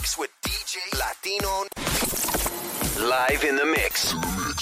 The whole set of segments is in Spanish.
mix with DJ Latino. Live in the mix.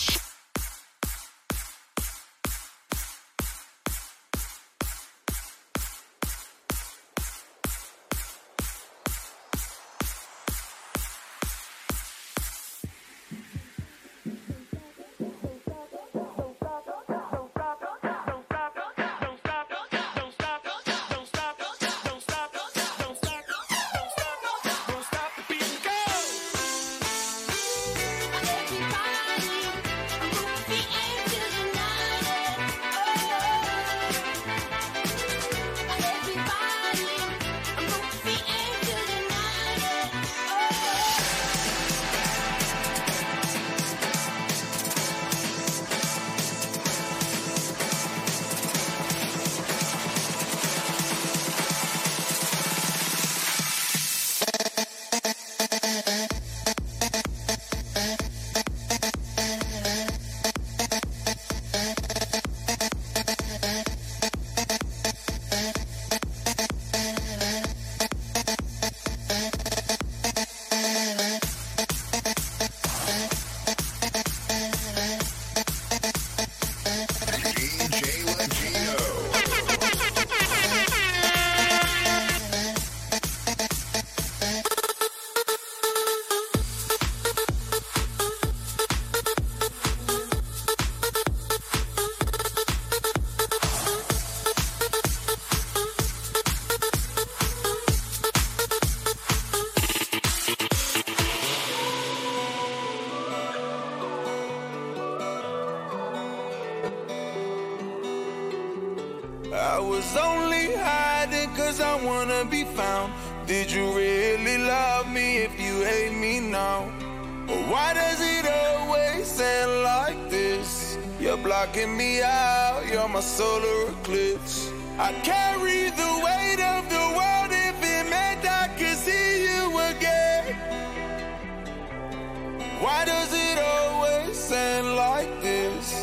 I was only hiding cause I wanna be found. Did you really love me if you hate me now? Or why does it always end like this? You're blocking me out, you're my solar eclipse. I carry the weight of the world if it meant I could see you again. Why does it always end like this?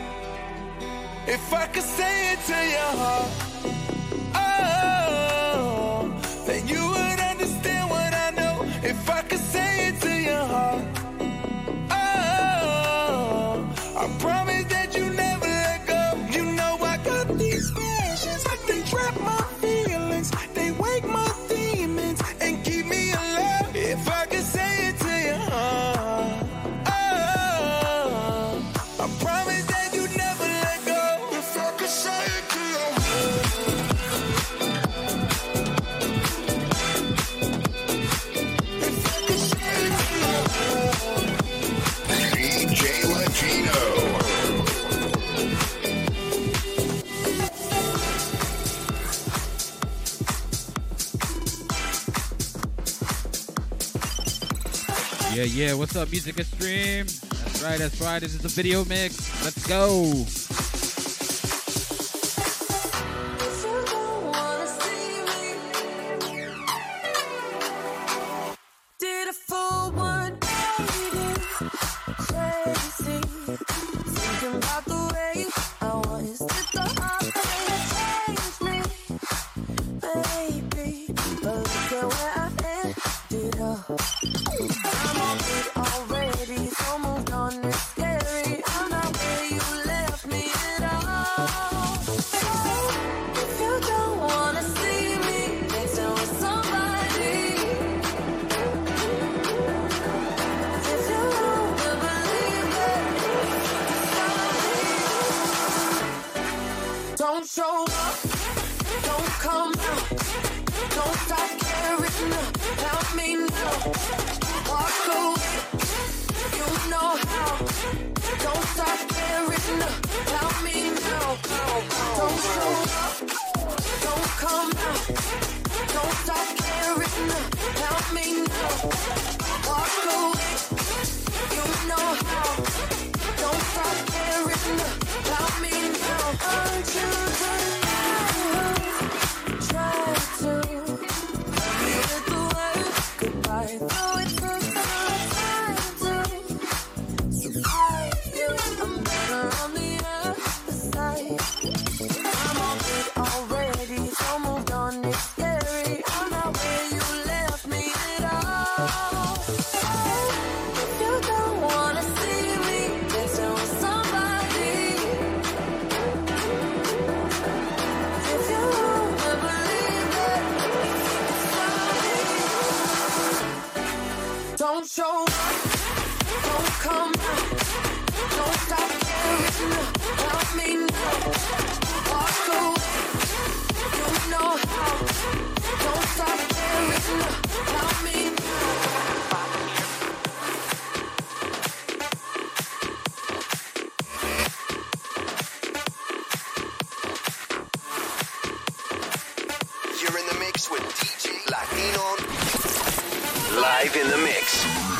If I could say it to your heart, oh, then you would understand what I know. If I could say it to your heart, oh, I promise that you never let go. You know I got these visions, they trap my feelings, they wake my demons and keep me alive. If I could say it to your heart, oh, I promise that you never let go. If I could say it to your heart. If I could say it to your heart. DJ Latino. Yeah, what's up, Music Extreme? That's right, this is a video mix. Let's go. Did a full 180, crazy, thinking about the way I was. Did the change me, baby? But look at where I ended up. I'm on it already, so moved on. It's scary. I'm not where you left me. Don't come back. Don't stop caring about me now. Walk away. You know how. Don't stop caring about me now. You're in the mix with DJ Latino. Live in the mix.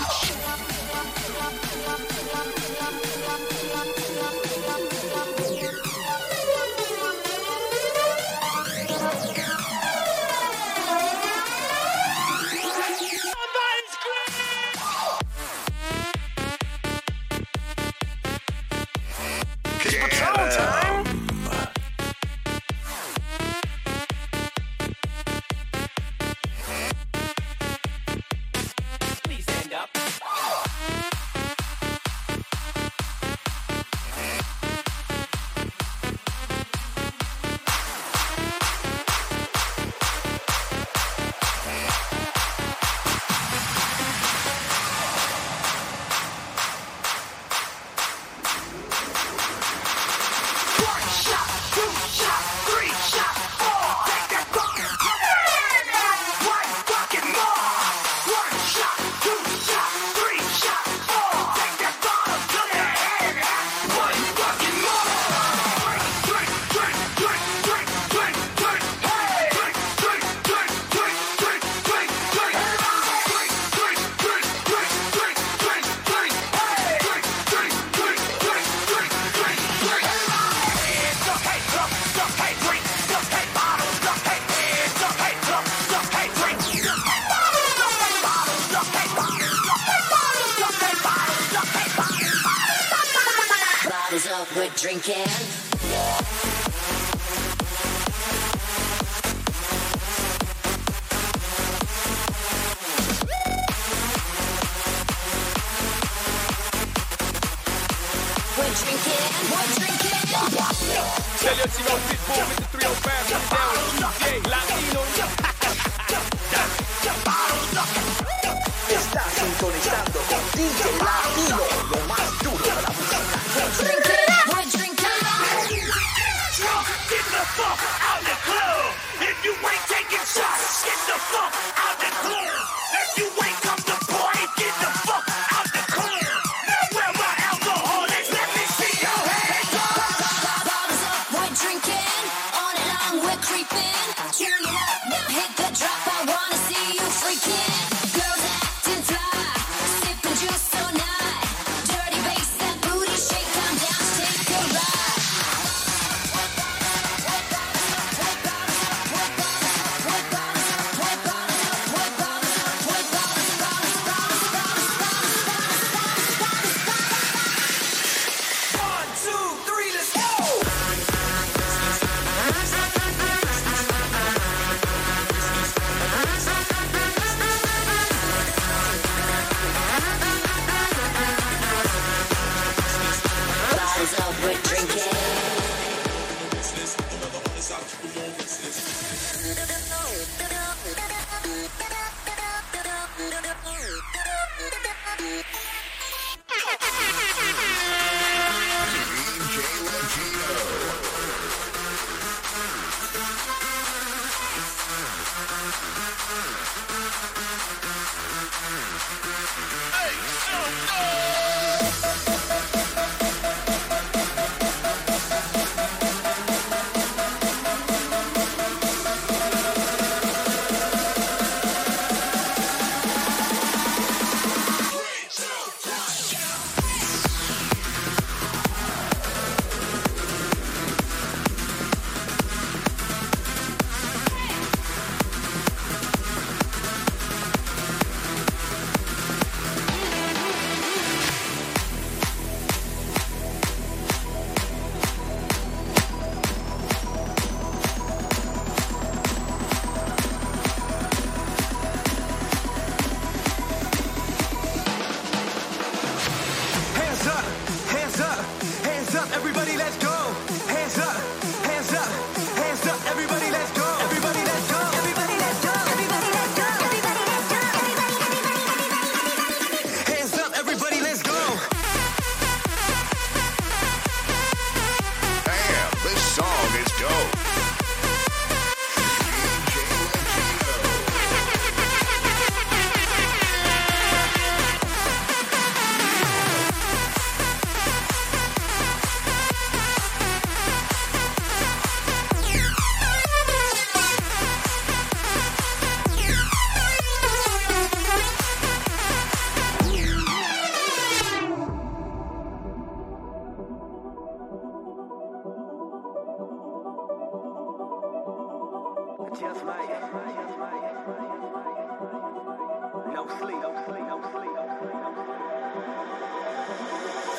We're drinking. Tell your team on Pitbull with the 305 down with DJ Latino. Estás sintonizando con DJ Latino, lo más duro de la música. We're drinking. Drunk, get the fuck out the club. If you ain't taking shots, get the fuck out the club. If you ain't come to party, get the fuck out the club. Now where my alcohol is, let me see your hands up. Bottles up, we're drinking. On and on, we're creeping. Turn it up, now hit the drop. I wanna see you freaking. Girls acting fly, sipping juice all night. Dirty bass, that booty shake. Come down, take a ride. One, two, three, let's go.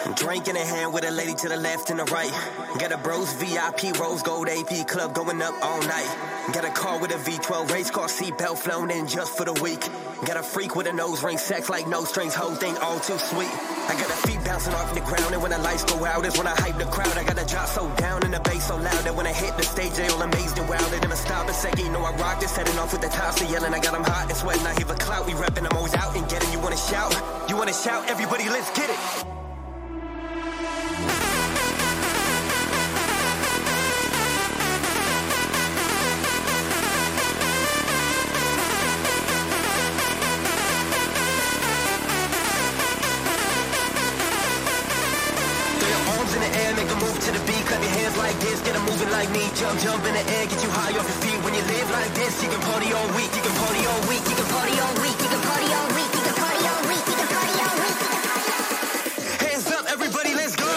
Drink in a hand with a lady to the left and the right. Got a bros VIP rose gold AP club going up all night. Got a car with a V12 race car seatbelt flown in just for the week. Got a freak with a nose ring, sex like no strings, whole thing all too sweet. I got her feet bouncing off the ground, and when the lights go out is when I hype the crowd. I got a drop so down and the bass so loud that when I hit the stage they all amazed and wild. They're gonna stop a second, you know I rock this, setting off with the tops, they yelling. I got them hot and sweating, I hear the clout, we repping, I'm always out and getting. You wanna shout? You wanna shout? Everybody, let's get it. To the beat, clap your hands like this, get them moving like me. Jump, jump in the air, get you high off your feet. When you live like this, you can party all week, you can party all week, you can party all week, you can party all week, you can party all week, you can party all week, you can party all week. Hands up, everybody, let's go.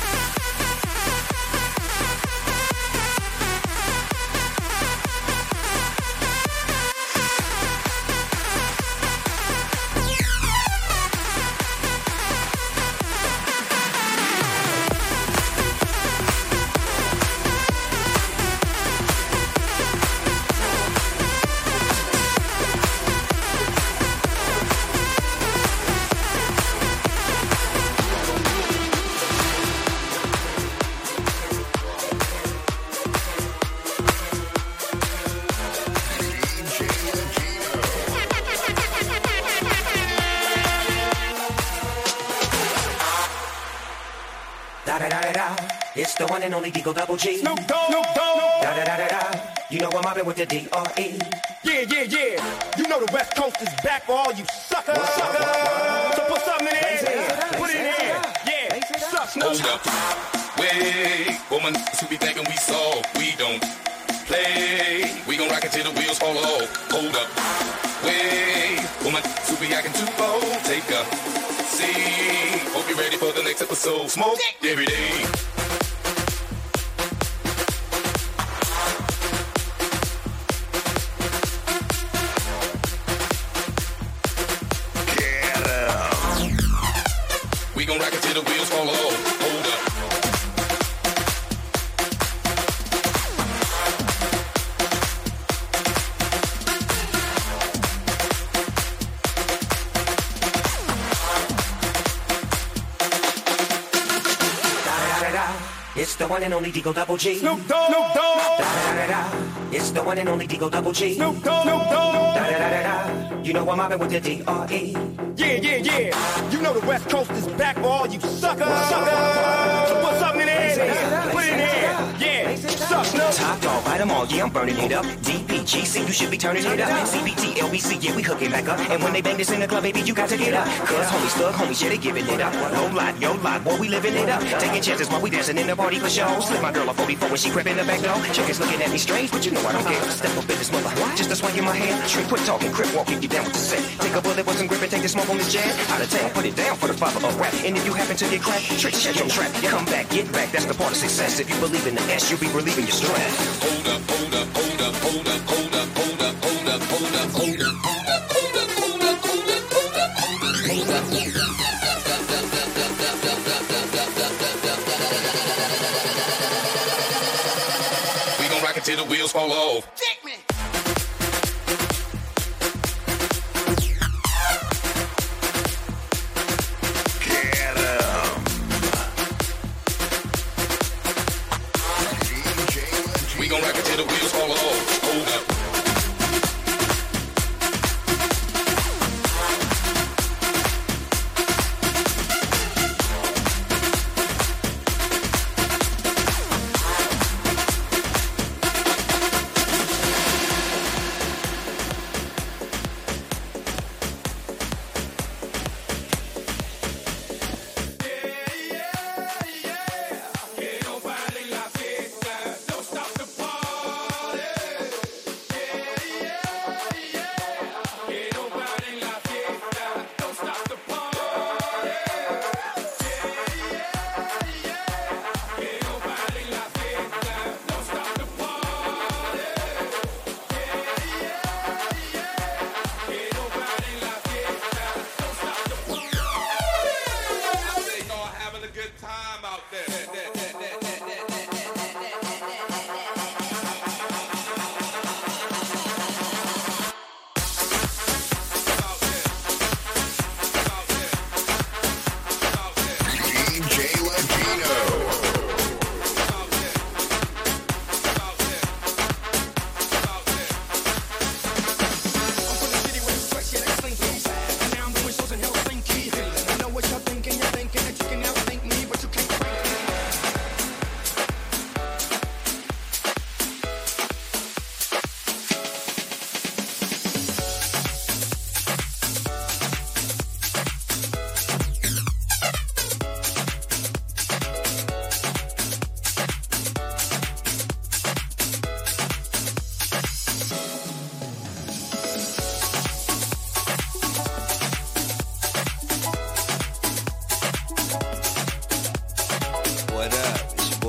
It's the one and only Deagle Double G. Snoop Dogg. Da da da da da. You know I'm mobbing with the D.R.E. Yeah, yeah, yeah. You know the West Coast is back for all you suckers. So put something in there. Put it in there. Yeah. Suck, Snoop. Hold up. Wait. Woman, who be thinking we soft. We don't play. We gon' rock it till the wheels fall off. Hold up. Wait. Woman, who be acting too bold. Take a seat. Hope you're ready for the next episode. Smoke every day. We gon' rock it till the wheels fall off. Hold up. It's the one and only Deagle Double G. Snoop Dogg. Snoop Dogg. It's the one and only Deagle Double G. Snoop Dogg. Snoop Dogg. You know I'm mobbing with the D.R.E. Yeah, yeah, yeah. You know the West Coast is back for all you suckers. So put something in there. Put it in there. Yeah. Suck, Snoop. Top dog, bite them all. Yeah, I'm burning it up. DPGC, you should be turning it up. CBT, LBC, yeah, we hooking back up. And when they bang this in the club, baby, you got to get up. Cause homies, thug homies, yeah, they giving it up. No lie, yo lie, boy, we living it up. Taking chances while we dancing in the party for show. Slip my girl a 44 when she crept in the back door. Chickens looking at me strange, but you know I don't care. Step up in this mother, just a swing in my hand. Shrink, quit talking, crip walking, you down with the set. Take a bullet with some grip and take the smoke on this jam. Out of town, put it down for the father of rap. And if you happen to get cracked, trick, shut your trap. Come back, get back, that's the part of success. If you believe in the S, you'll be relieving your stress. Hold up, hold up, hold up, hold up, hold up, hold up, hold up, hold up, hold up, hold up, hold up, hold up, hold up, hold up, hold up, hold up. We gon' rock it till the wheels fall off. Take me. We gon' rock it till the wheels fall off. Hold up.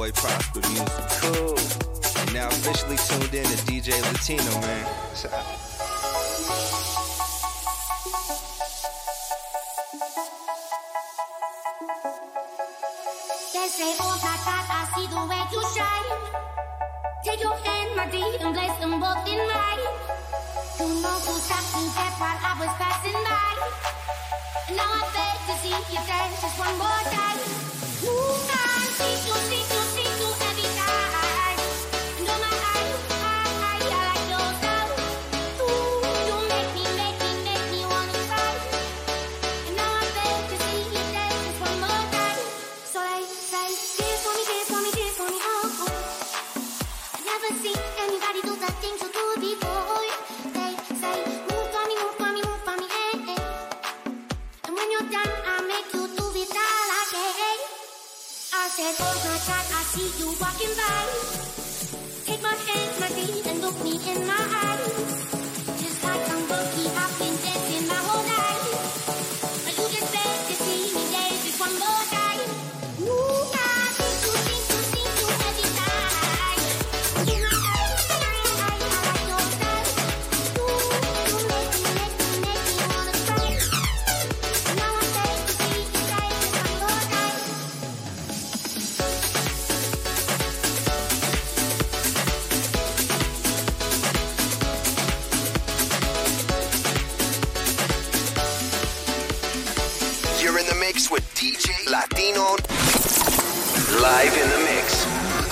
boy Prosper Music. Cool. And now officially tuned in to DJ Latino, man. They say, oh my God, I see the way you shine. Take your hand, my dear, and place them both in mine. You know who stopped me dead while I was passing by. And now I beg to see you dance just one more time. Ooh, I see you every time. And oh my eyes, I like your style. Ooh, you make me wanna cry. And now I beg to see you dance just one more time. So they say, dance for me, oh, oh. I never seen anybody do the things you do before. They say, move for me, eh, eh. And when you're done, I'll make you do it all again. I said, oh my God, I see you walking by. Take my hand, my dear, and look me in my eyes. Just like I'm lucky, I've been dancing my whole life. But you just beg to see me dance just one more time. Ooh, I see you every time. You know, I like your style. Ooh, you make me wanna cry. And now I beg to see you dance just one more time. You're in the mix with DJ Latino. Live in the mix.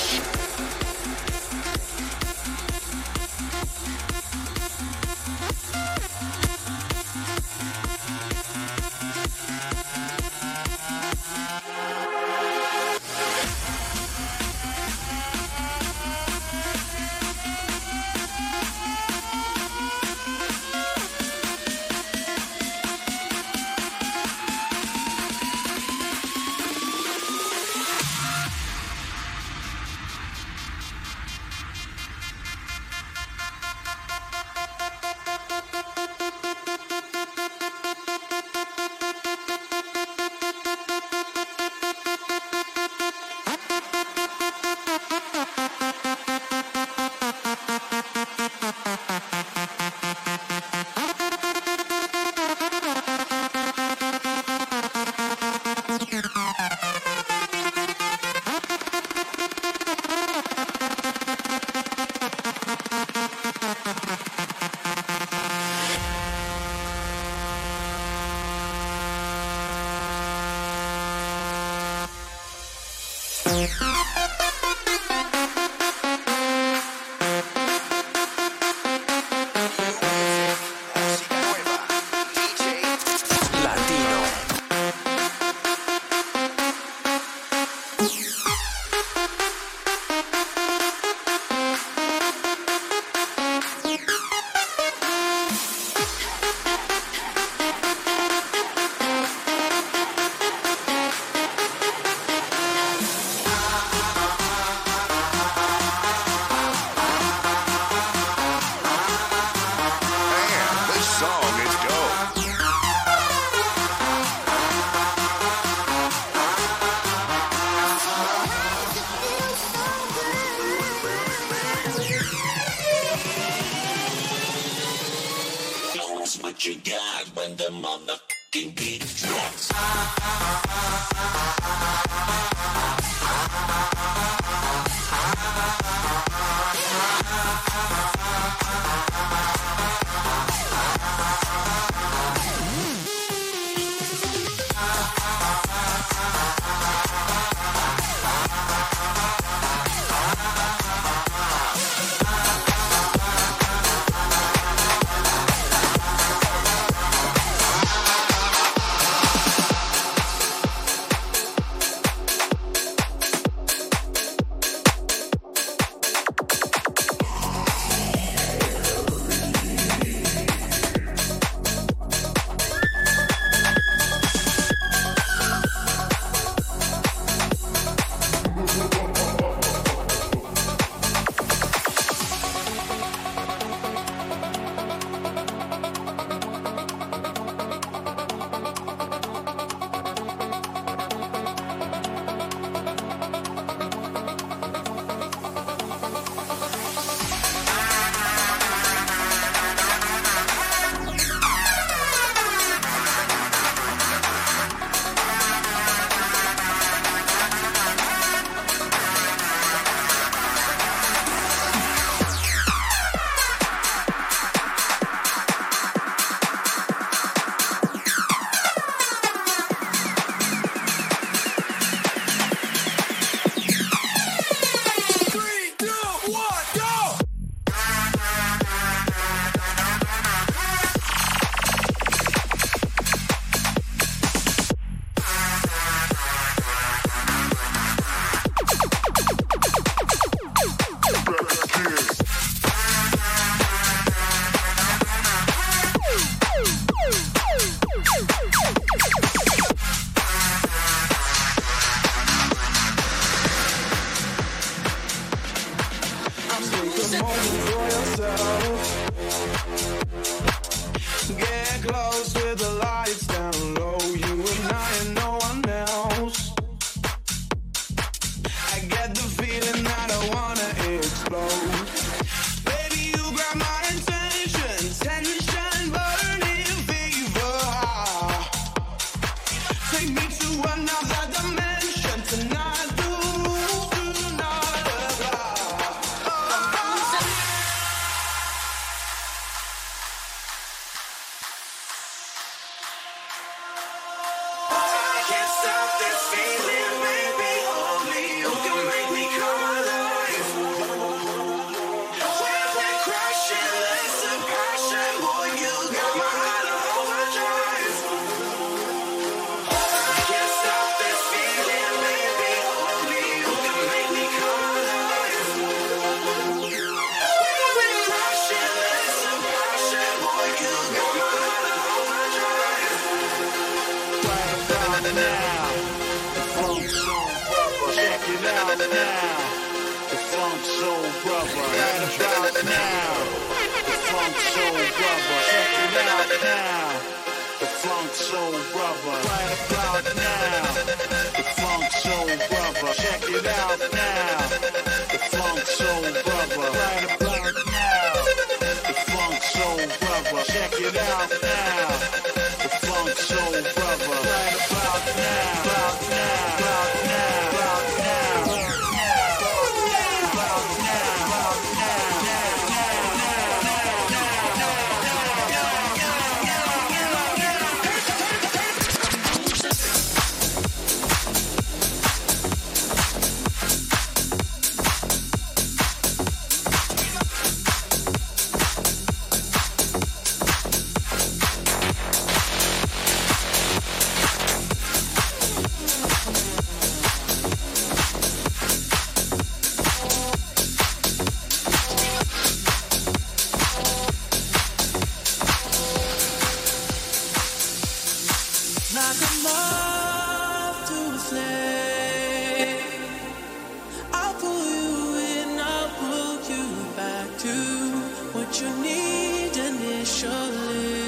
What you got when the motherfucking beat drops? another dimension tonight. Do not I can't stop this feeling, baby. Only you can make me come alive. When we're crashing, listen, passion, boy, you got my heart on overdrive. I can't stop this feeling, baby. Only you can make me come alive. When we're crashing, listen, passion, boy, you got my heart on overdrive. Right about now, the funk soul brother. Check it out now, the funk soul brother. Right about now, the funk soul brother. Check it out now, the funk soul brother. Right about now, the funk soul brother. Check it out now, the funk soul brother. Right about now, the funk soul brother. Check it out now, the funk soul brother. Right about now, about now, about now, about now, about like a moth to a flame. I'll pull you in, I'll pull you back to what you need initially.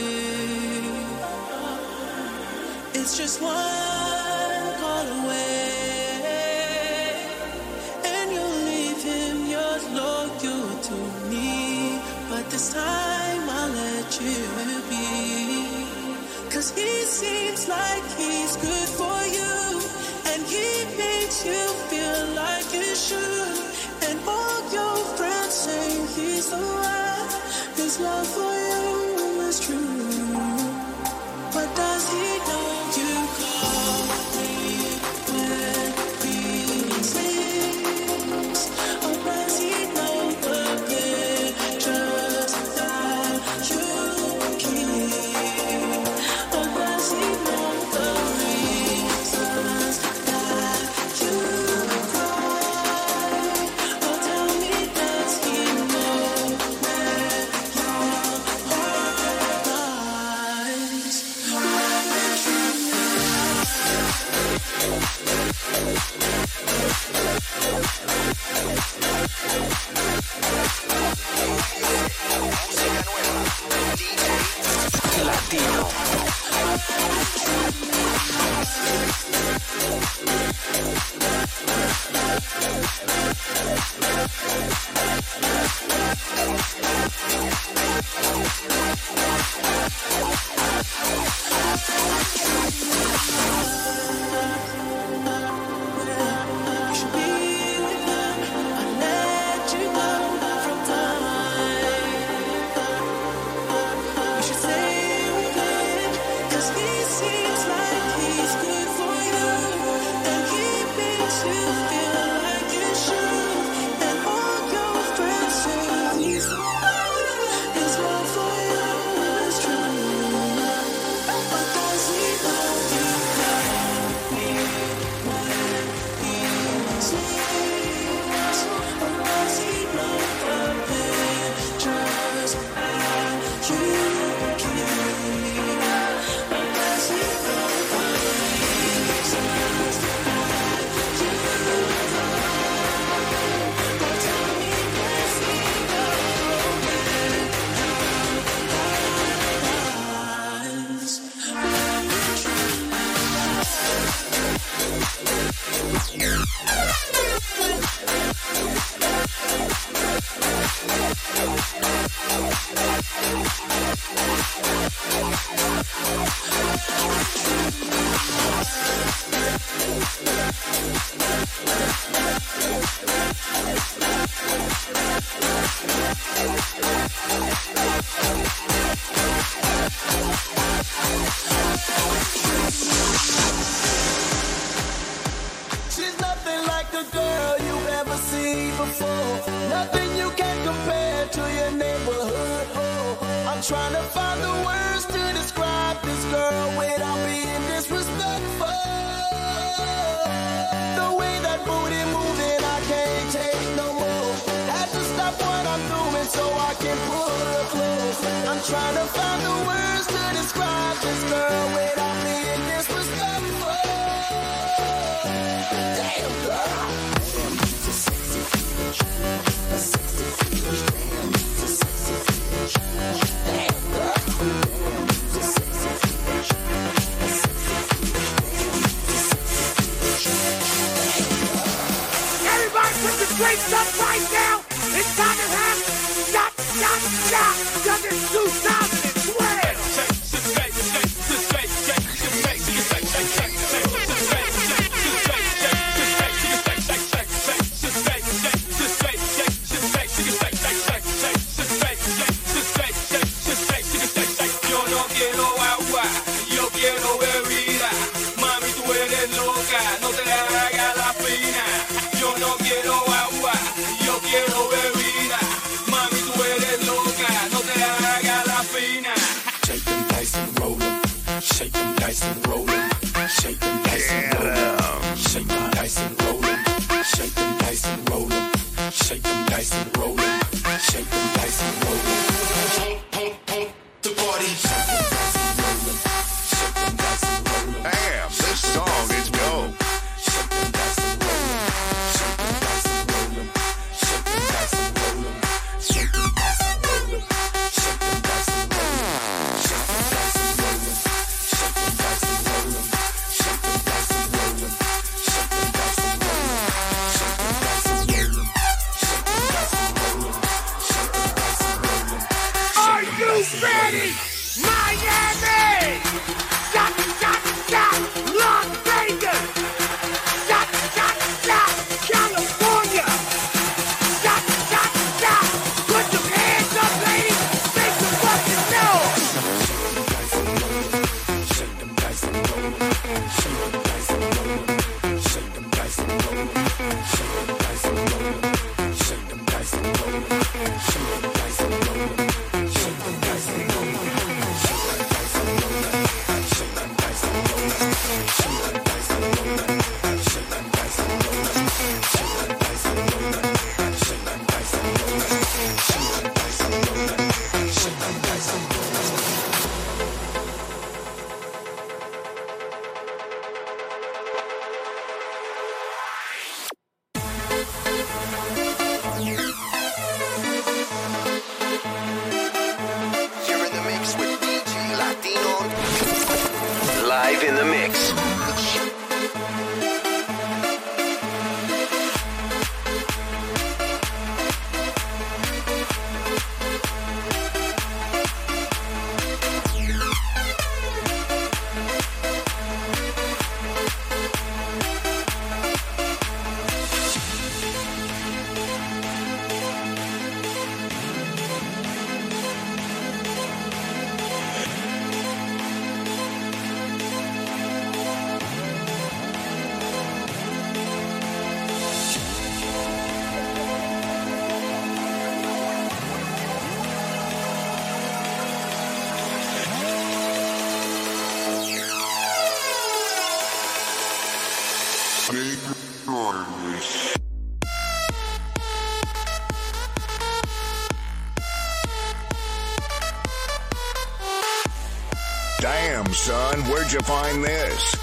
It's just one call away, and you'll leave him, you're loyal to me. But this time I'll let you be. 'Cause he seems like he's good for you, and he makes you feel like you should. And all your friends say he's the one. His love for you is true. But does he know you call me when he sleeps? Or does he know the pictures that you keep? Or does he know the reasons that you cry? Or tell me, does he know where you're a girl you've ever seen before. Nothing you can compare to your neighborhood. Oh, I'm trying to find the words to describe this girl without being disrespectful. The way that booty moving, I can't take no more. Had to stop what I'm doing so I can pull her close. I'm trying to find the words to describe this girl without being disrespectful. Damn girl. Everybody put the drinks up right now. It's time to have shot, cause it's 2012. Yo no quiero agua, yo quiero bebida. Mami, tú eres loca, no te hagas la fina. Yo no quiero agua, yo quiero bebida. Mami, tú eres loca, no te hagas la fina. Shake them dice and roll them. Shake them dice and roll them. Shake them dice and roll them. Shake them dice and roll them. Shake them dice and roll them. Shake them dice and roll them. Shake them dice and roll them. The party. Shake them dice and roll them. Shake them dice and roll them. Damn, this song is dope. Shake them dice and roll them. Shake them dice and roll them. Shake them dice and roll them. Shake them dice and roll them. Shake them dice and roll them. Shake them dice and roll them. Shake them dice and roll them. Shake them dice and roll them. Shake them dice and roll them. Shake them dice and roll them. Shake them dice and roll them. Shake them dice and roll them. Are you ready? Miami! Shot, Las Vegas! Shot, California! Shot, put your hands up, ladies! Make some fucking noise! Shake them dice and roll them. Shake them dice and roll them. Shake them dice and roll them. Shake them dice and roll them. Shake them dice and roll them. Shake them dice and roll them. Shake them dice and roll them. Shake them dice and roll them. Shake them dice and roll them. Shake them dice and roll them. Shake them dice and roll them. Shake them dice and roll them. Shake them dice and roll them. Shake them dice and roll them. Shake them dice and roll them. You're in the mix with DJ Latino. Live in the mix. Damn, son, where'd you find this?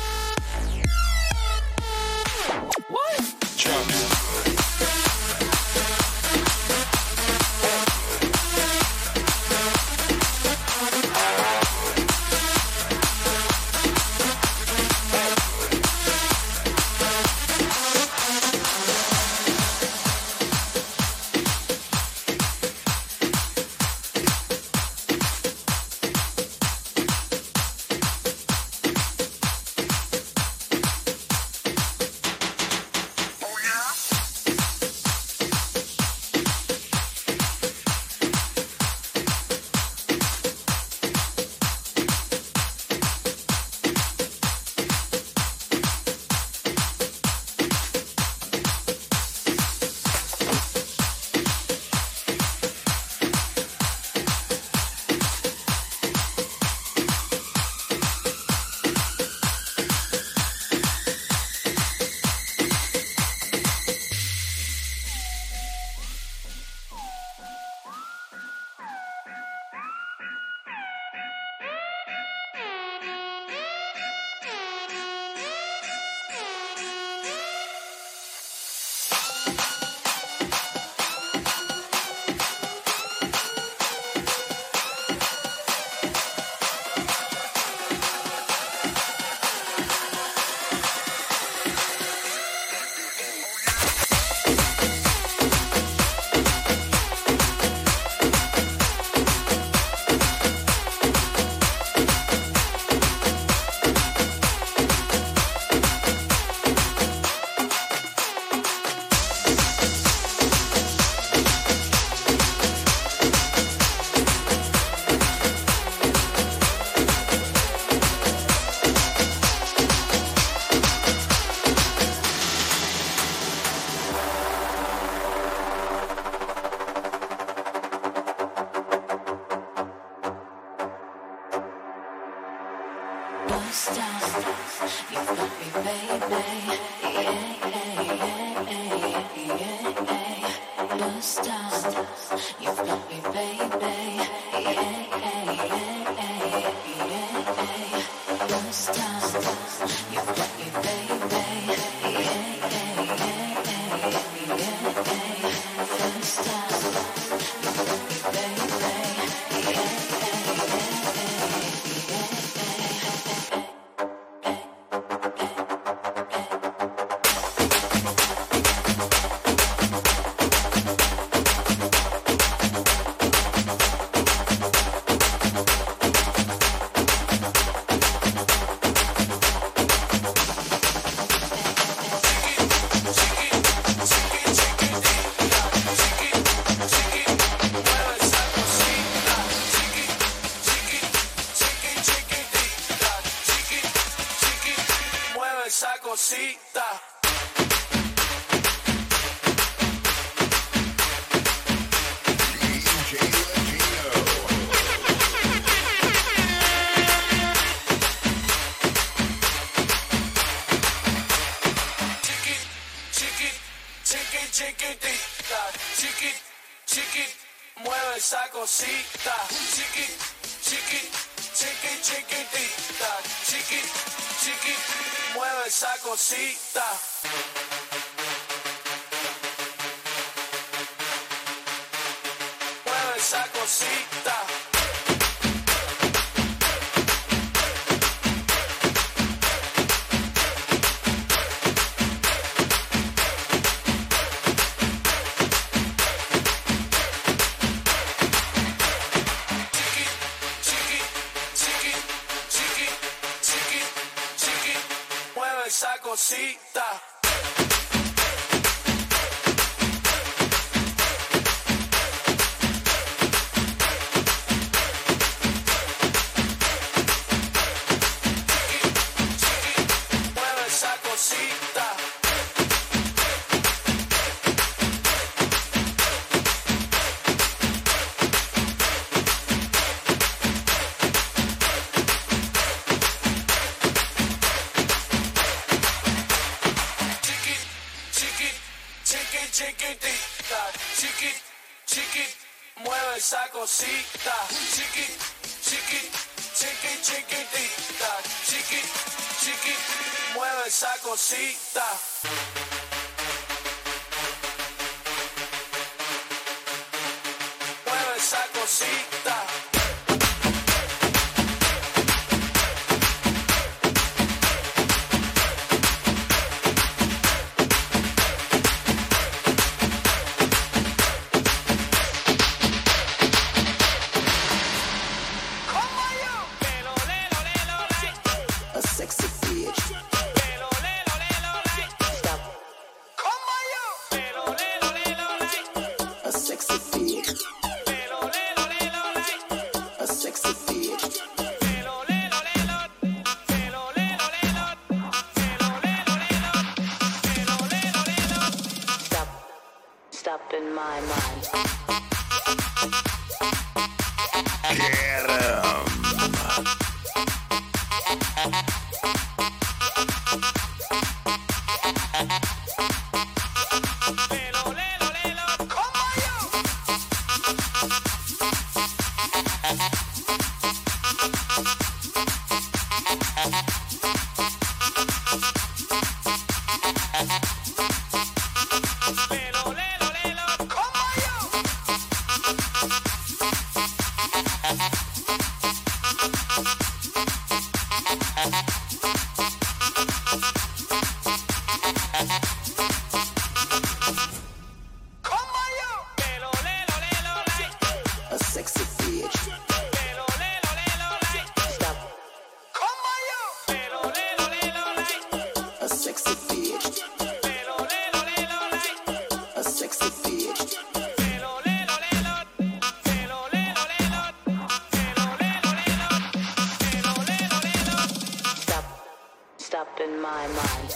cosita. Chiquitita, chiqui, mueve esa cosita. Chiquitita, chiqui, mueve esa cosita. Mueve esa cosita. Esa cosita. Mueve esa cosita. Chiquitita, chiqui, mueve esa cosita. Chiquitita, chiqui, mueve esa cosita. Mueve esa cosita. Stop in my mind. Get 'em. Stop in my mind.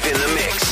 in the mix.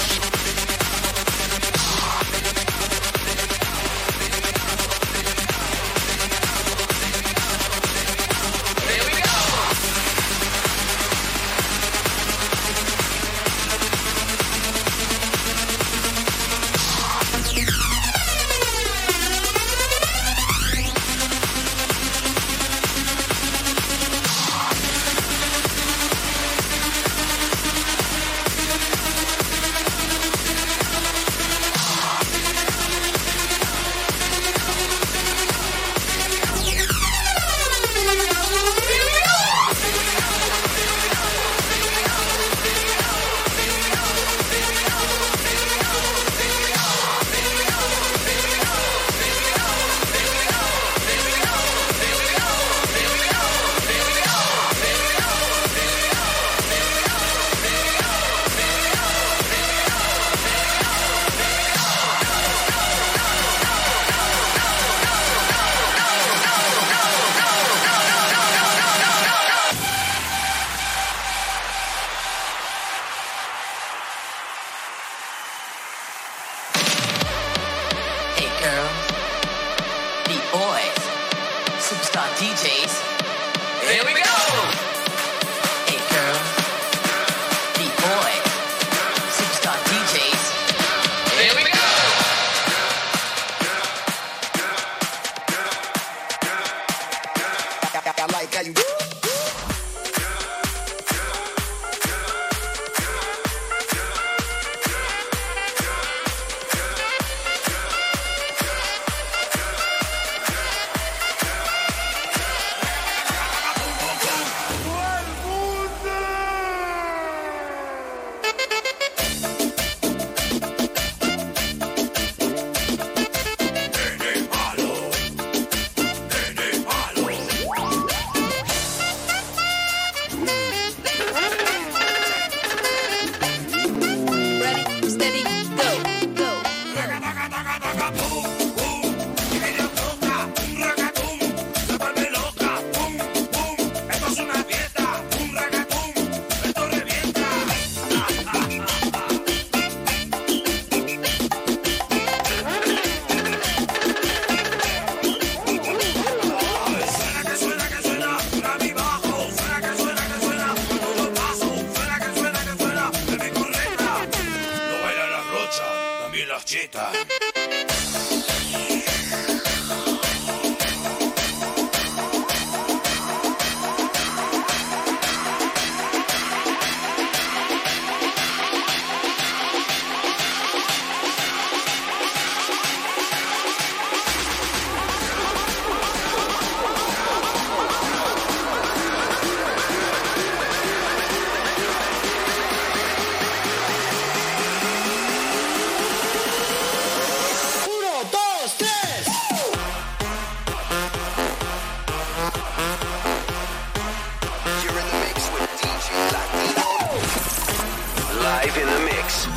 Live in the mix.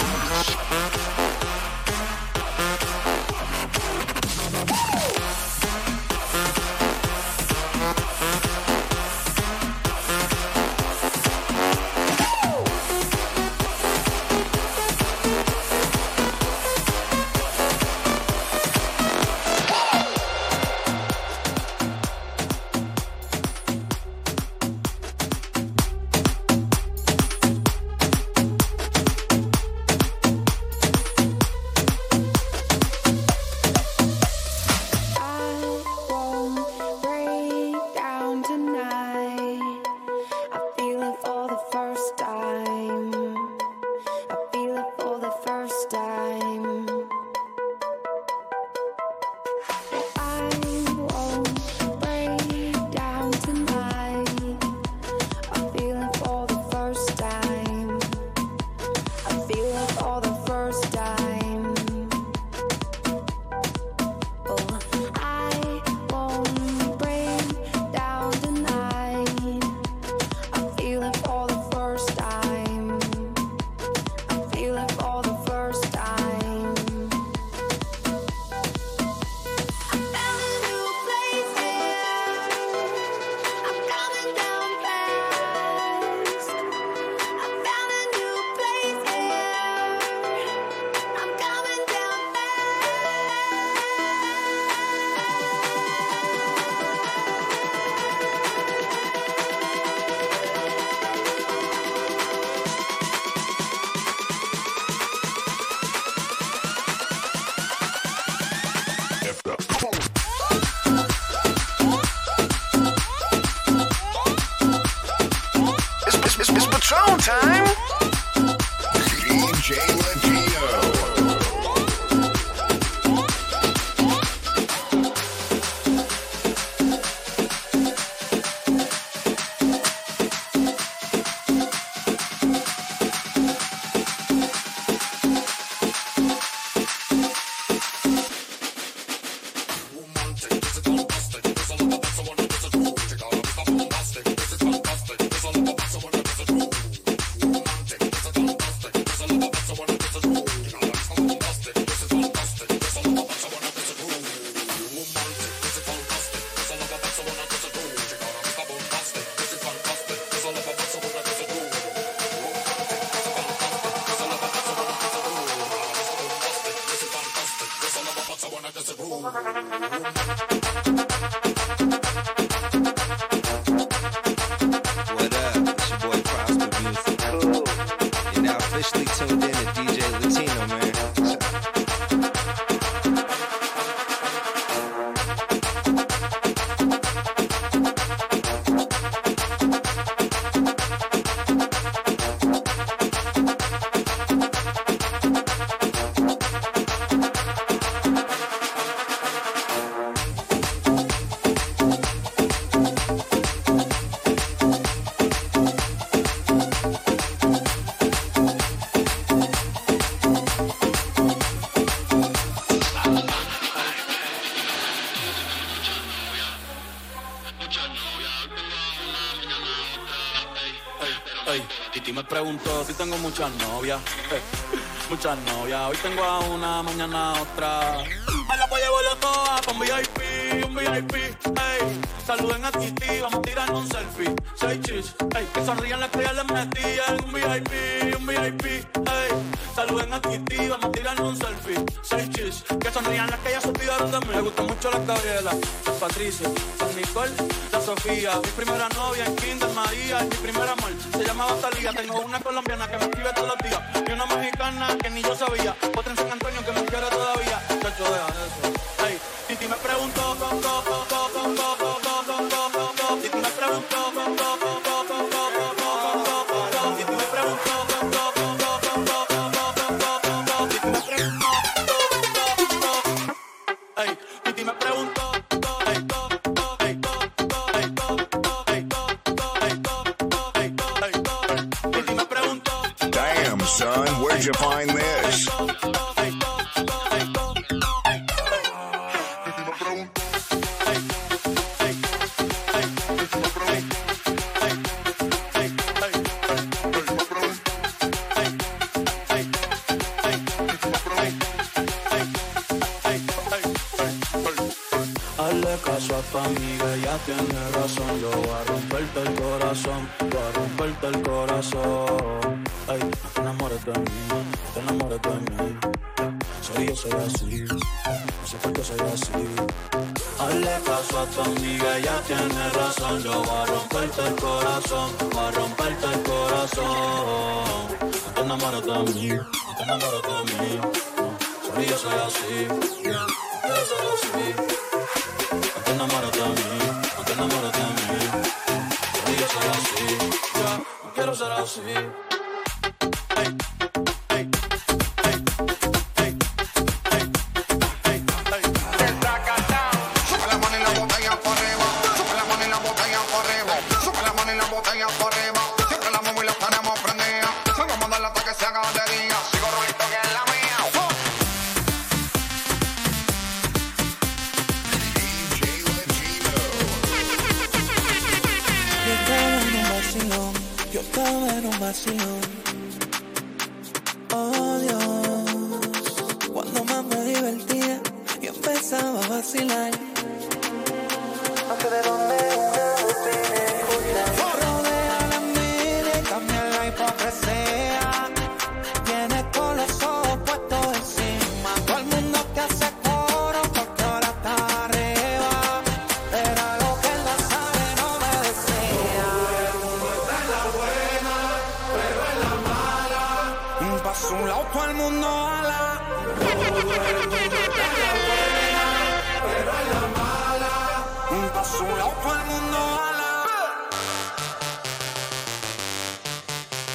showtime. DJ Latino. Titi me preguntó si tengo muchas novias. Muchas novias. Hoy tengo a una, mañana a otra. Me la voy a llevar todas pa' un VIP, ey. Saluden a Titi, vamos a tirar un selfie. 6 chis, ey. Que sonrían las que ya les metí en un VIP, ey. Saluden a Titi, vamos a tirar un selfie. 6 chis, que sonrían las que ya se olvidaron de mí. Me gustan mucho las Gabriela, las Patricia, las Nicole, la Sofía. Mi primera novia en Kinder María, mi primer amor se llamaba Talía. Tengo una colombiana que me escribe todos los días y una mexicana que ni yo sabía. Otra en San Antonio que me quiere todavía. Chacho, deja eso. Ey, Titi me preguntó, Titi me preguntó, Titi me preguntó. Damn, son, where'd you find this? Hazle caso a tu amiga, ella tiene razón. Yo voy a romperte el corazón, voy a romperte el corazón. Ay, no te enamores de mí, no te enamores de mí. Yo soy así, no sé por qué soy así. Hazle caso a tu amiga, ella tiene razón. Yo voy a romperte el corazón, voy a romperte el corazón. No te enamores de mí, no te enamores de mí. No, yo soy así, yo soy así. No te enamores de mí, no te enamores de mí. Yo soy así, ya no quiero ser así. Yo estaba en un vacío. Oh Dios, cuando más me divertía y empezaba a vacilar. No sé de dónde rodea la envidia y cambia la hipocresía. Tienes con los ojos puestos encima. Todo el mundo que hace coro porque ahora está arriba. Era lo que él no sabe, no me desea. Pa' su lado todo el mundo ala. Pero en la mala. Pa' su lado todo el mundo ala.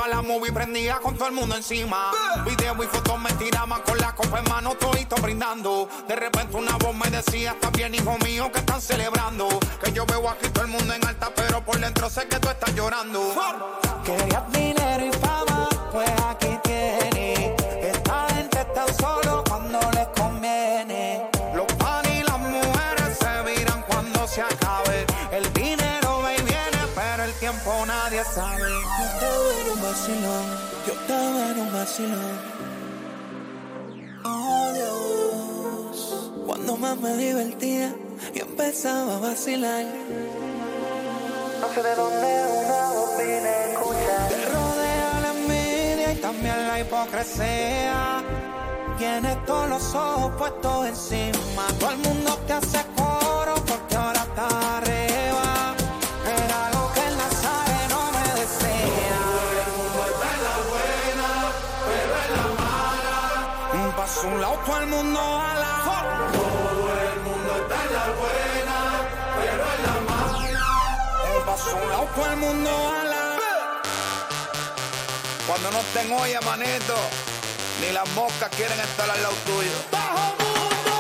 pa' la movie prendía con todo el mundo encima. Video y fotos me tiraban con la copa en mano, todito brindando. De repente una voz me decía, está bien hijo mío, que están celebrando. Que yo veo aquí todo el mundo en alta, pero por dentro sé que tú estás llorando. Querías dinero y fama, pues aquí tienes. Esta gente está solo cuando les conviene. Los pan y las mujeres se viran cuando se acabe. El dinero va y viene, pero el tiempo nadie sabe. Yo estaba en un vacilón, yo estaba en un vacilón. Oh Dios, cuando más me divertía y empezaba a vacilar. No sé de dónde una voz vine a escuchar. Te rodea la envidia y también la hipocresía. Tienes todos los ojos puestos encima. Todo el mundo te hace coro porque ahora estás arriba. Era lo que el Nazareno me desea. Todo el mundo está en la buena, pero en la mala. Paso un lado, todo el mundo a la. Todo el mundo está en la buena, pero en la mala. Paso un lado, todo el mundo a la. Cuando no tengo olla, manito, ni las moscas quieren estar al lado tuyo. ¡Bajo mundo!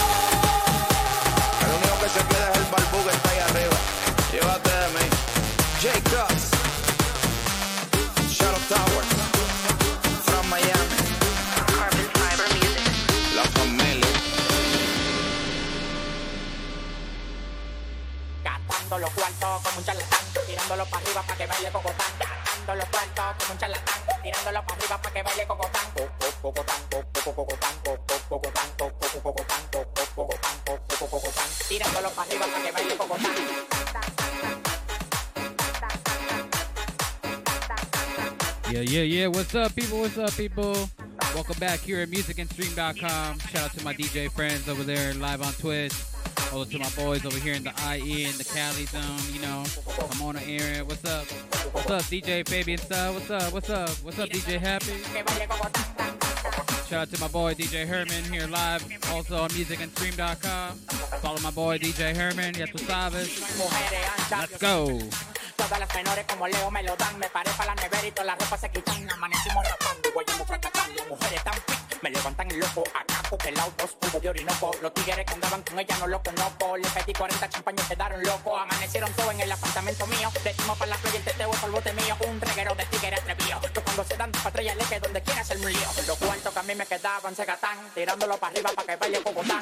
El único que se queda es el barbú que está ahí arriba. Llévate de mí. J-Cuts, Shadow Tower, from Miami. Carbon Fiber Music. La familia. Gastando los cuartos como un charlatán, tirándolo para arriba para que baile cocotán. Gastando los cuartos como un charlatán, tirándolo para arriba para que baile cocotán. Cocotán, cocotán, cocotán, cocotán, tirándolo para arriba para que baile cocotán. Yeah. What's up, people? What's up, people? Welcome back here at musicandstream.com. Shout out to my DJ friends over there live on Twitch. Hello to my boys over here in the IE and the Cali zone, you know. I'm on the area. What's up? What's up, DJ Fabian Style? What's up? What's up? What's up, DJ Happy? Shout out to my boy DJ Herman here live, also on musicandstream.com. Follow my boy DJ Herman, ya tú sabes. Let's go. Todas las menores como Leo me lo dan. Me paré para la nevera y todas las ropas se quitan. Amanecimos rapando, guayamos fracatán. Las mujeres tan fit, me levantan el loco. Acá porque el auto estuvo de Orinoco. Los tigres que andaban con ella no lo conozco. Le pedí 40 champañas, quedaron locos. Amanecieron todos en el apartamento mío. Decimos para la playa el teteo es por el bote mío. Un reguero de tigres atrevido. Yo cuando se dan patrullas le que donde quiera hacerme un lío. Los cuartos que a mí me quedaban se gatán. Tirándolo para arriba para que baile cocotán.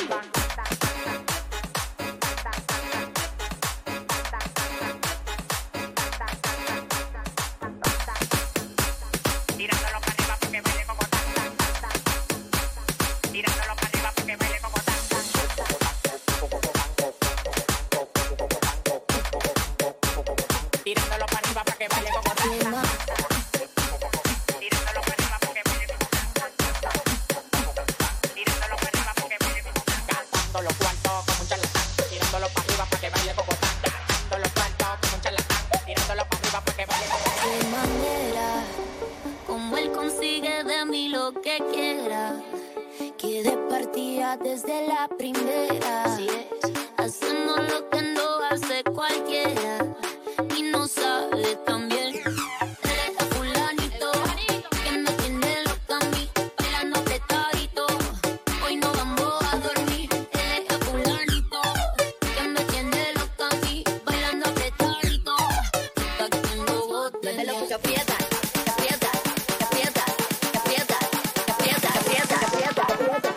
Tirándolo para arriba para que baile cocotán. Tirándolo para arriba para que baile cocotán. Tirándolo para arriba para que baile cocotán. Gastando los cuartos como un charlatán. Tirándolo para arriba para que baile cocotán. Gastando los cuartos como un charlatán. Tirándolo para arriba para que baile cocotán. De manera como él consigue de mí lo que quiera. Que de partida desde la primera. Haciendo lo que no hace cualquiera. Y no sabe también. Él es fulanito que me tiene loca a mí, bailando apretadito. Hoy no vamos a dormir. Él es fulanito que me tiene loca a mí, bailando apretadito. Está haciendo bote. Me lo escucho aprieta, aprieta, aprieta, aprieta, aprieta, aprieta, aprieta, aprieta.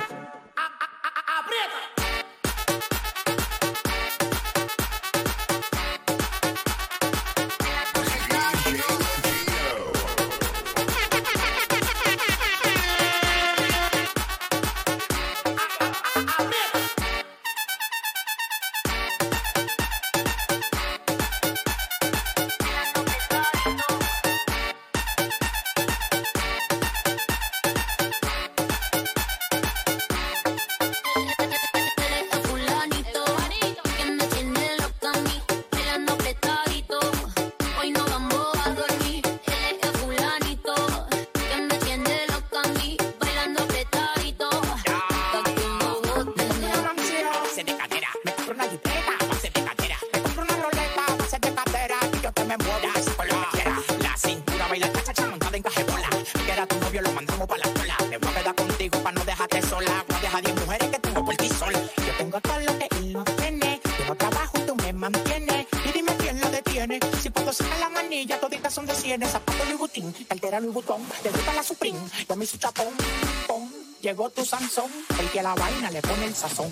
espera a tu novio, lo mandamos para la escuela. Me voy a quedar contigo para no dejarte sola. Voy a dejar 10 mujeres que tengo por ti sola. Yo tengo todo lo que él no tiene. Tengo trabajo y tú me mantienes. Y dime quién lo detiene. Si puedo sacar la manilla, toditas son de 100. Zapato Louis Vuitton, cartera Louis Vuitton. De ripa la Supreme, y a mí su chapón. Pom. Llegó tu Sansón, el que a la vaina le pone el sazón.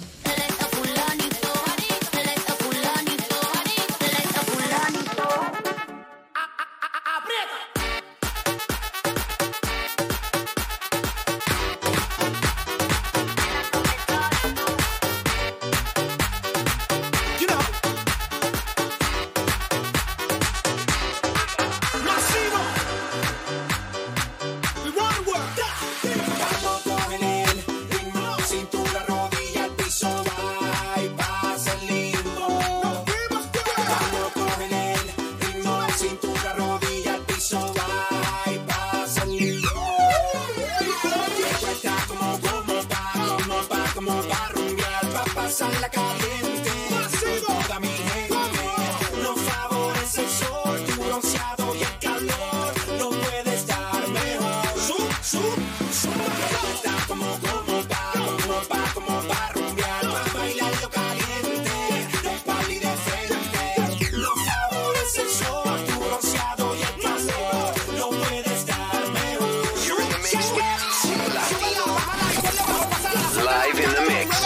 Pasarla caliente con toda mi gente. No favorece el sol, tu bronceado y el calor. No puedes dar mejor. Está como pa' rumbear, pa' bailar lo caliente, de party de frente. No favorece el sol, tu bronceado y el calor. No puedes dar mejor. You're in the mix with DJ Latino. Live in the mix.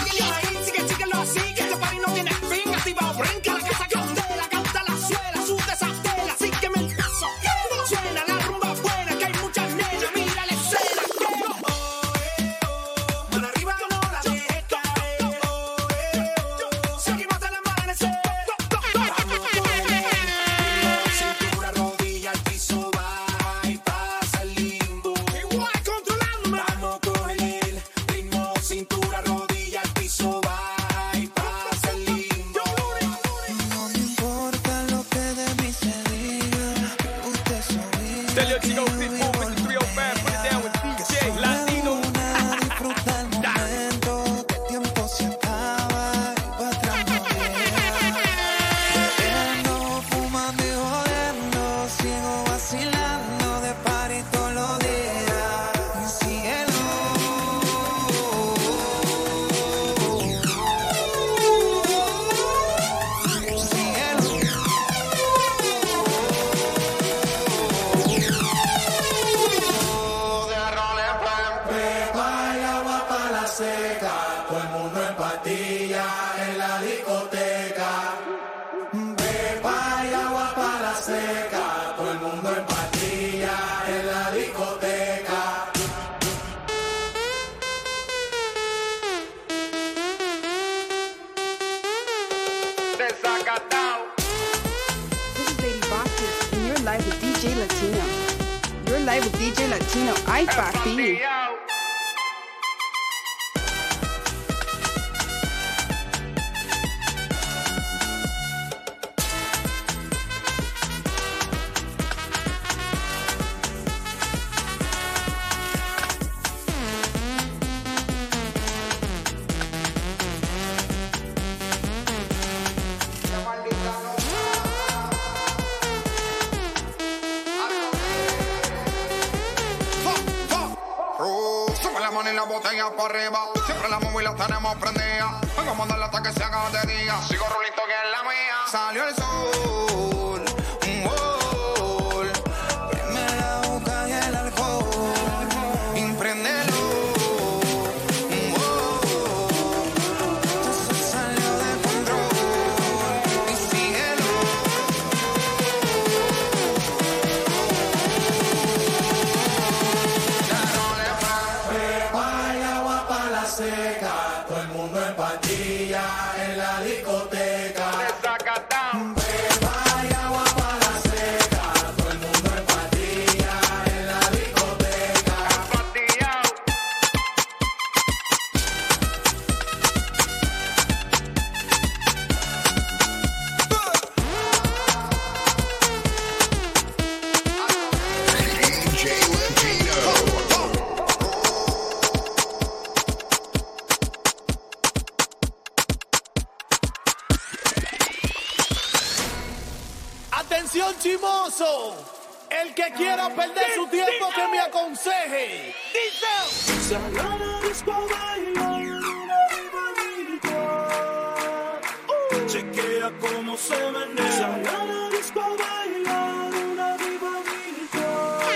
Live with DJ Latino. Ay, papi. Y la botella para arriba, siempre la móvil la tenemos prendida. Vengo a mandarla hasta que se haga de día. Sigo rulito que es la mía. Salió el sol, prende la boca y el alcohol, impréndelo. Esto se salió de control y síguelo. Seca, todo el mundo en patilla en la discoteca. Beba y agua para la seca, todo el mundo en patilla en la discoteca. DJ Latino. ¡Atención, chimoso! El que quiera perder su tiempo que me aconseje. Salada disco baila una diva militar. Chequea cómo se menea. Salada disco baila una diva militar.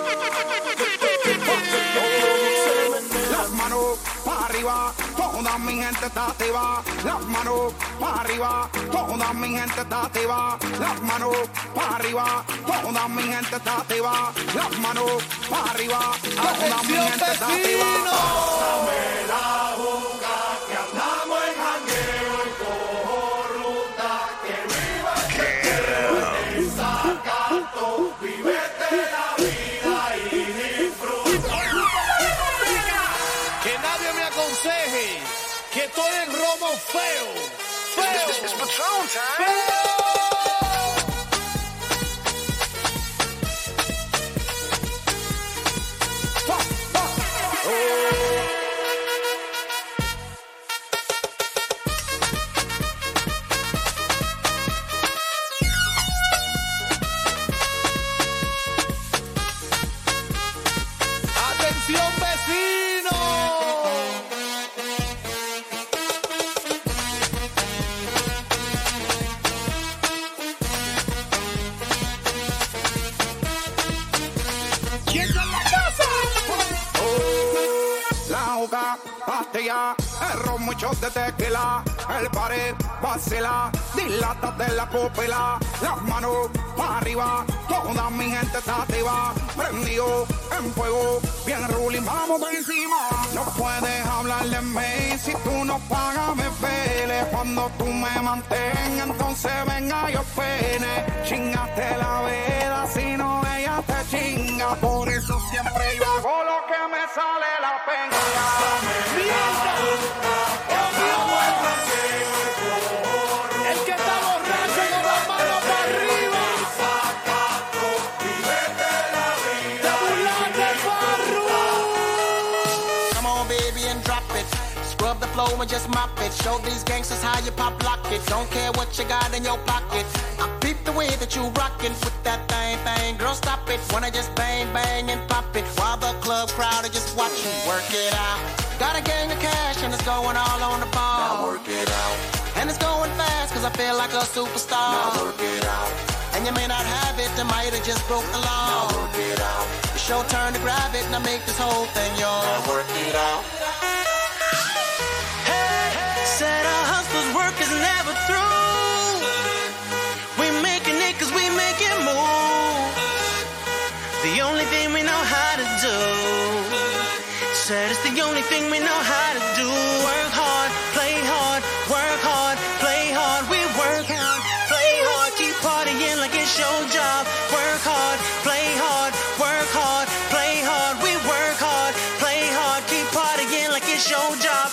Las manos para arriba, toda mi gente está activa. Las manos para arriba, toda mi gente está activa. Las manos para arriba, toda mi gente está activa. Las manos para arriba, toda mi gente está activa. Pásame la boca que andamos en jangueo y cojo ruta que viva el desacato, vivete la vida y disfruta. Que nadie me aconseje que estoy en romo feo. It's Patron time. ¡Atención, vecino! ¿Quién está en la casa? La juca, pastilla, el ron, muchos de tequila, el pared, vacila, dilátate la pupila, las manos para arriba, toda mi gente está activa, prendido en fuego, bien ruling, vamos por encima. No puedes hablar de mí si tú no pagas me pele, cuando tú me mantengas, entonces venga yo pene, chingaste la vela, si no ella te chinga, por eso siempre yo hago lo que me sale la pena. El que está borracho con las manos para arriba. Te burlaste, Farru. Come on, baby, and drop it. Scrub the flow and just mop it. Show these gangsters how you pop lock it. Don't care what you got in your pocket. I peep the way that you rockin' with that thing. Girl, stop it. Wanna just bang, bang, and pop it. While the club crowd are just watching. Work it out. Got a gang of cash and it's going all on the ball. Now work it out. And it's going fast cause I feel like a superstar. Now work it out. And you may not have it, I might have just broke the law. Now work it out. It's your turn to grab it and I make this whole thing yours. Now work it out. Said our hustler's work is never through. We making it cause we make it move. The only thing we know how to do. Said it's the only thing we know how to do. Work hard, play hard, work hard, play hard. We work hard, play hard, keep partying like it's your job. Work hard, play hard, work hard, play hard. We work hard, play hard, keep partying like it's your job.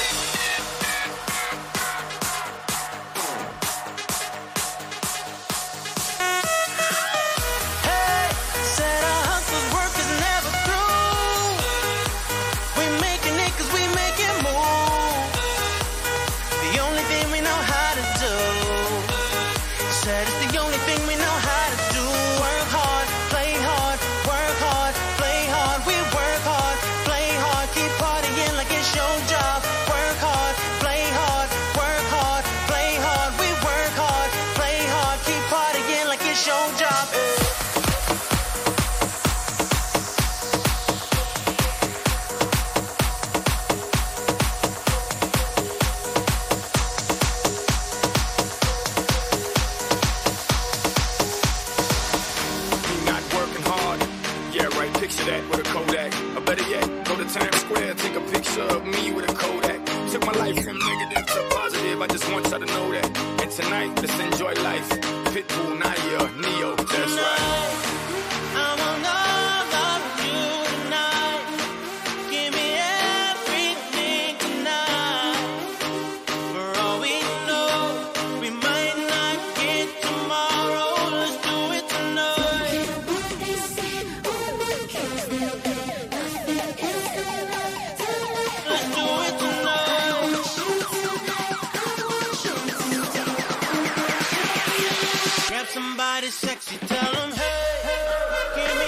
Tonight, let's enjoy life. Pitbull, Naya, Neo, that's right. I want all of you tonight. Give me everything tonight. For all we know, we might not get tomorrow. Let's do it tonight. Let's do it tonight. Grab somebody sexy, tell them, hey, give me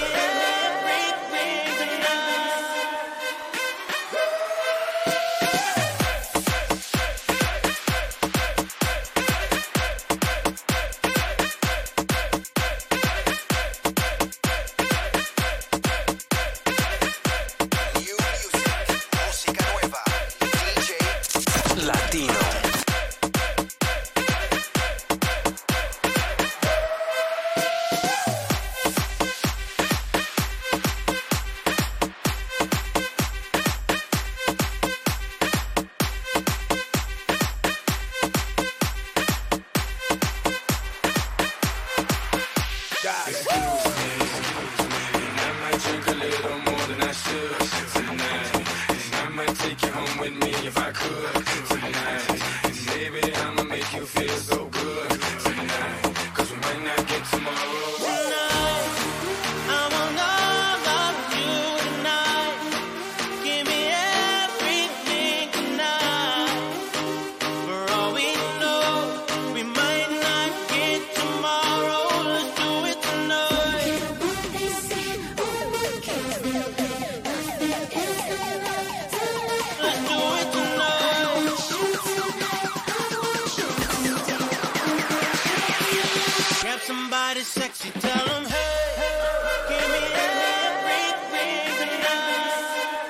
somebody sexy, tell them, hey, give me everything tonight.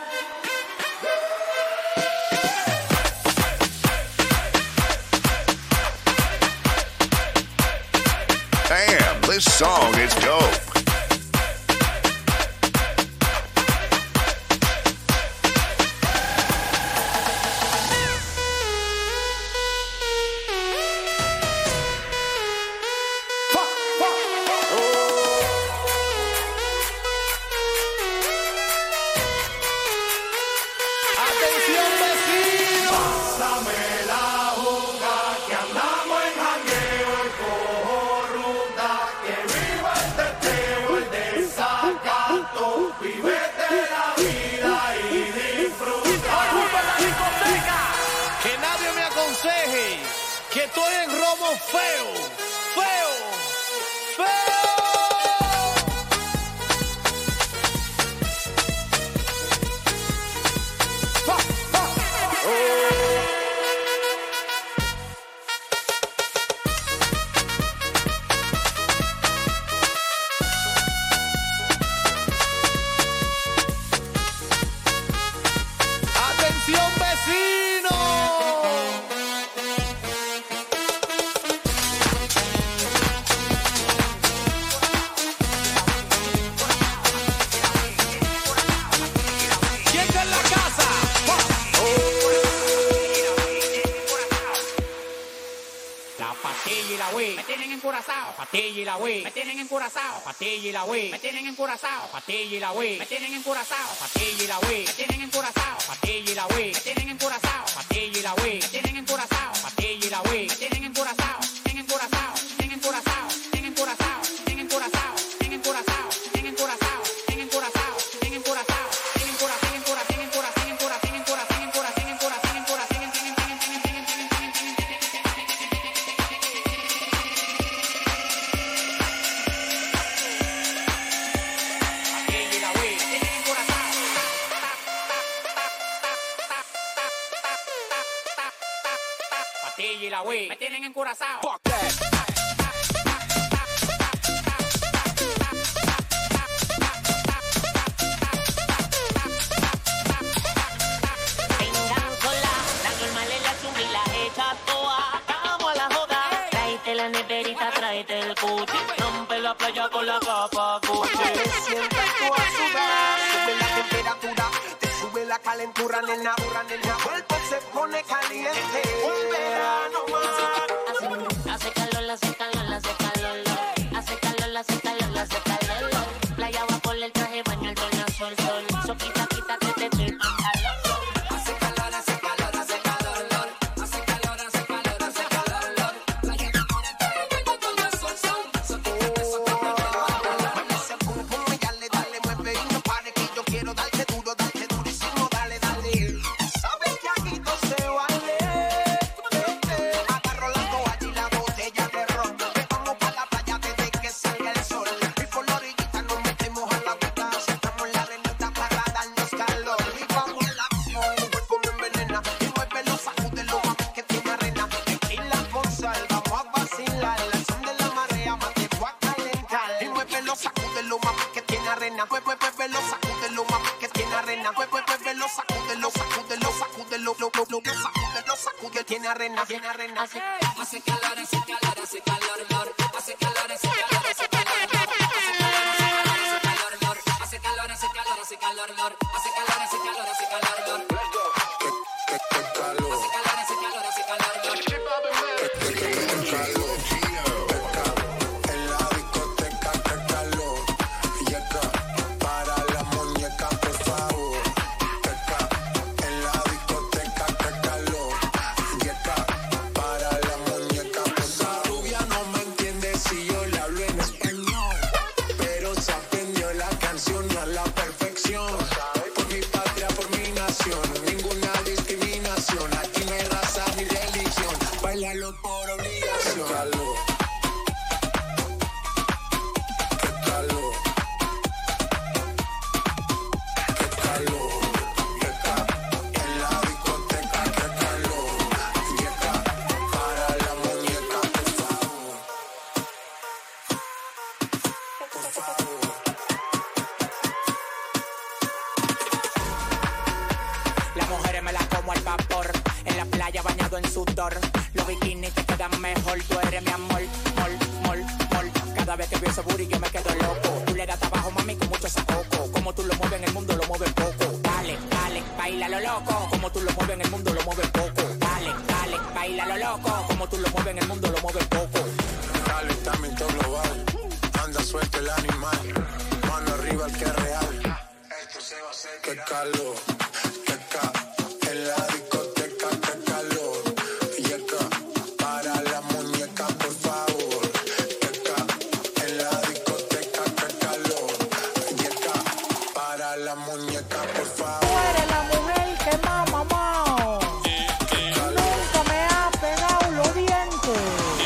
Damn, this song is dope. Que estoy en romo feo, feo, feo. Atención, vecino. Me tienen encurazao, patilla y la Wii. Me tienen encurazao, patilla y la Wii. Me tienen encurazao, patilla y la Wii. Me tienen encurazao, patilla y la Wii. Me tienen encurazao, patilla y la Wii. Me tienen encurazao, patilla y la Wii. Me tienen encurazao, patilla y la Wii. Me tienen encurazao, tienen encurazao, tienen encurazao, tienen encurazao, tienen encurazao, tienen encurazao, tienen encurazao, tienen encurazao, tienen encurazao, tienen encurazao, tienen encurazao, tienen encurazao, tienen encurazao, tienen encurazao, tienen encurazao, tienen encurazao, tienen encurazao, tienen y la Wii. Me tienen encurazao. Fuck that. Vengan sola, la normal es la chunga y la hecha toa. Vamos a la joda. Tráete la neverita, tráete el cuchi. Rompe la playa con la capa Gucci. Te sientas tú a sudar, sube la temperatura, te sube la calentura, nena. El cuerpo se pone caliente. Un verano más. Hace calor, hace calor, hace calor. Hace calor, hace calor, hace calor. Playa va por el traje, baño, el tornasol, sol. So quita, quita, que te estoy pantalón. Hace calor, hace calor, hace calor. Hace calor, hace calor, hace calor. Playa va por el traje, baño, el tornasol, sol. So quítate eso, que te mueve ese pum pum y dale, dale, mueve y no pare que yo quiero darte durísimo, dale, dale. Sabes que aquí todo se vale. Agarro la toalla y la botella de ron. Que vamos pa' la playa desde que salga el sol. Y por la orillita nos metemos a la boca. Sentamos la arenita para darnos calor. Y vamos a la el cuerpo me envenena. Y muévelo, sacúdelo, mami, que tiene arena. Tequila con sal, vamos a vacilar. La son de la marea, más te voy a calentar. Y muévelo, sacúdelo, mami, que tiene arena. Muévelo, sacúdelo, mami, que tiene arena. Muévelo, sacúdelo, sacúdelo, sacúdelo, sacúdelo, tiene arena, tiene arena. Hace calor, hace calor, hace calor, hace calor. Hace calor, hace calor, hace calor. Hace calor, hace calor, hace calor. Hace calor, hace calor, hace calor. En la discoteca que calor. Yeca, para la muñeca, por favor. Yeca, en la discoteca que calor. Yeca, para la muñeca, por favor. playa bañado en sudor. Los bikinis te quedan mejor, tú eres mi amor, mol. Cada vez que veo ese booty yo me quedo loco. Tú le das trabajo, mami, con mucho sacoco. Como tú lo mueves en el mundo, lo mueves poco. Dale, baila lo loco. Como tú lo mueves en el mundo, lo mueves poco. Dale, baila lo loco. Como tú lo mueves en el mundo, lo mueves poco. Calentamiento global, anda suelto el animal. Mano arriba el que es real. Esto se va a hacer. Qué calor, en la discoteca, qué calor. Yeca, para la muñeca, por favor. Yeca, en la discoteca, qué calor. Yeca, para la muñeca, por favor. Tú eres la mujer que más mamao. Nunca me ha pegado los dientes.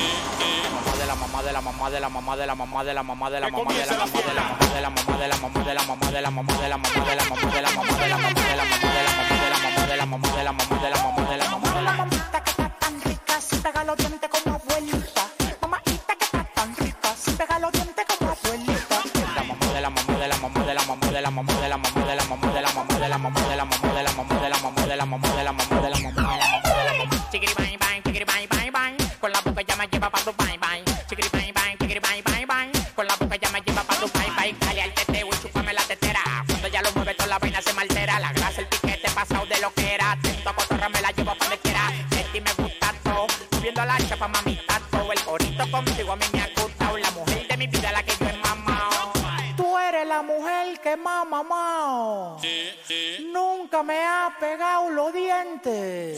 Pega los dientes como abuelita. Mamacita que está tan rica. Si pega los dientes como abuelita. Chiquiri bang bang. Con la boca ya me lleva pa' tu bang bang. Chiquiri bang bang. Con la boca ya me lleva pa' tu bang bang. Dale al teteo y chúpame la tetera. Cuando ya lo mueve toda la vaina se me altera. La grasa, el piquete pasado de lo que era. Atento a cotorra me la llevo pa' donde quiera. Este me gusta todo. Subiendo la chapa mami todo. El corito contigo a mí me ha gustado. La mujer de mi vida la que yo he mamado. Tú eres la mujer que más mamao. Nunca me ha pegado los dientes.